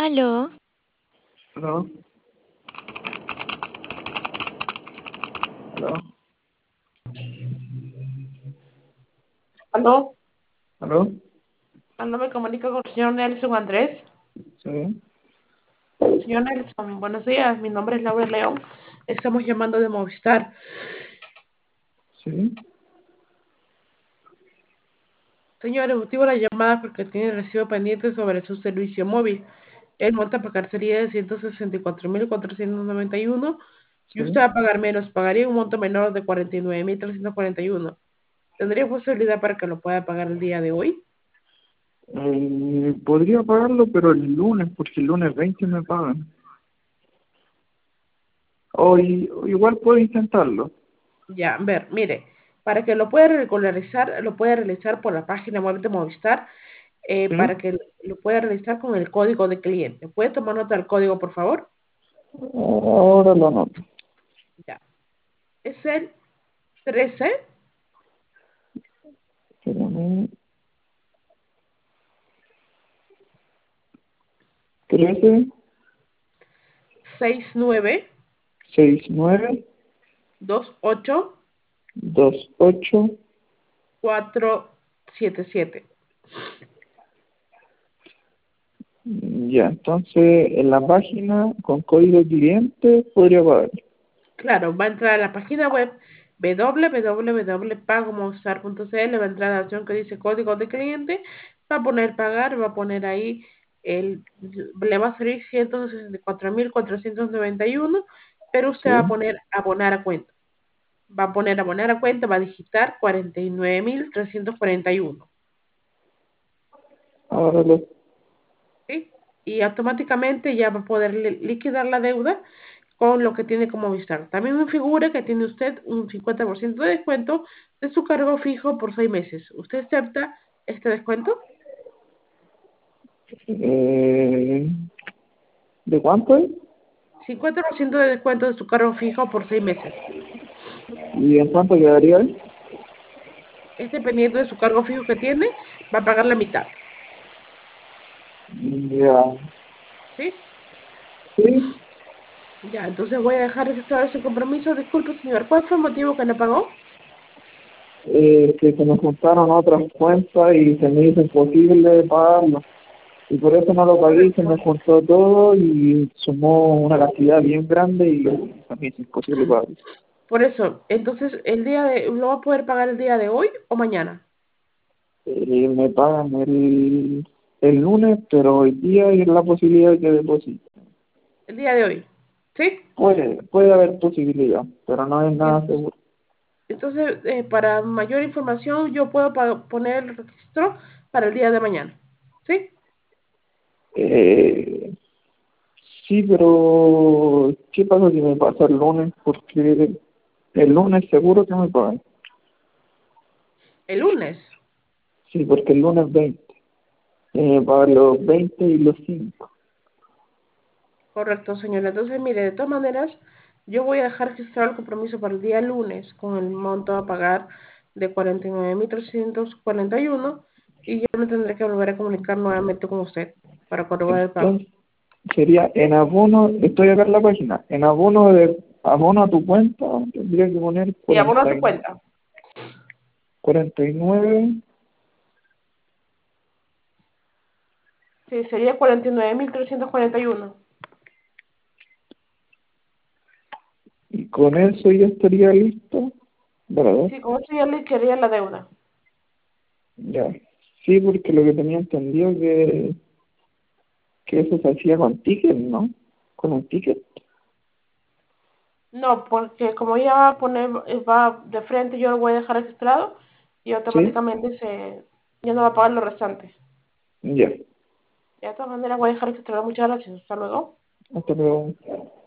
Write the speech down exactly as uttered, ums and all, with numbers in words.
Aló, ¿Aló? ¿Aló? Aló, ¿Aló? aló, me comunico con el señor Nelson Andrés. Sí, Señor Nelson, buenos días, mi nombre es Laura León. Estamos llamando de Movistar. sí, Señor, el motivo de la llamada es porque tiene recibo pendiente sobre su servicio móvil. El monto a pagar sería de ciento sesenta y cuatro mil cuatrocientos noventa y uno y usted sí. va a pagar menos, pagaría un monto menor de cuarenta y nueve mil trescientos cuarenta y uno. ¿Tendría posibilidad para que lo pueda pagar el día de hoy? Eh, podría pagarlo, pero el lunes, porque el lunes veinte me pagan. O, i- o igual puedo intentarlo. Ya, a ver, mire, para que lo pueda regularizar, lo puede realizar por la página web de Movistar, eh, ¿Sí? para que lo pueda realizar con el código de cliente. ¿Puede tomar nota del código, por favor? Ahora lo anoto. Ya. Es el trece Espérame. trece, sesenta y nueve sesenta y nueve, veintiocho veintiocho. cuatrocientos setenta y siete. Ya, entonces en la página con código cliente podría pagar. Claro, va a entrar a la página web w w w punto pago movistar punto c l, va a entrar a la opción que dice código de cliente, va a poner pagar, va a poner ahí, el, le va a salir ciento sesenta y cuatro mil cuatrocientos noventa y uno, pero usted va a Sí, poner abonar a cuenta. Va a poner abonar a cuenta, va a digitar cuarenta y nueve mil trescientos cuarenta y uno. ahora lo... ¿Sí? Y automáticamente ya va a poder li- liquidar la deuda con lo que tiene como Movistar. También me figura que tiene usted un cincuenta por ciento de descuento de su cargo fijo por seis meses. ¿Usted acepta este descuento? Eh, ¿de cuánto es? cincuenta por ciento de descuento de su cargo fijo por seis meses. ¿Y en cuánto quedaría él? Es dependiendo de su cargo fijo que tiene, va a pagar la mitad. Ya, ¿Sí? sí. Ya, entonces voy a dejar registrado ese compromiso. Disculpe, señor, ¿cuál fue el motivo que no pagó? Eh, que se me juntaron otras cuentas y se me hizo imposible pagarlo. Y por eso no lo pagué y se me Correcto. juntó todo y sumó una cantidad bien grande y se me hizo imposible pagarlo. Por eso, entonces, el día de, ¿lo va a poder pagar el día de hoy o mañana? Eh, me pagan el, el lunes, pero hoy día hay la posibilidad de que deposite. El día de hoy. ¿Sí? Puede, puede haber posibilidad, pero no es nada Entonces, seguro. entonces, eh, para mayor información, yo puedo pa- poner el registro para el día de mañana. ¿Sí? Eh, sí, pero ¿qué pasa si me pasa el lunes? Porque el lunes seguro que me pagan. El lunes. Sí, porque el lunes veinte. Eh, para los veinte y los cinco. Correcto, señora. Entonces, mire, de todas maneras, yo voy a dejar registrado el compromiso para el día lunes con el monto a pagar de cuarenta y nueve mil trescientos cuarenta y uno y yo me tendré que volver a comunicar nuevamente con usted para corroborar el pago. Entonces, sería en ¿Sí? abono, estoy acá en la página, en abono de abono a tu cuenta, tendría que poner Y abono a cuarenta tu y cuenta. cuarenta y nueve Sí, sería cuarenta y nueve mil trescientos cuarenta y uno. y con eso ya estaría listo, ¿verdad? Sí, con eso ya le echaría la deuda. Ya. Sí, porque lo que tenía entendido que, que eso se hacía con ticket, ¿no? Con un ticket. No, porque como ella va a poner, eh, va de frente, yo lo voy a dejar registrado y Sí, automáticamente se, ya no va a pagar lo restante. ya. De todas maneras voy a dejar registrado. Muchas gracias. Hasta luego. Hasta luego.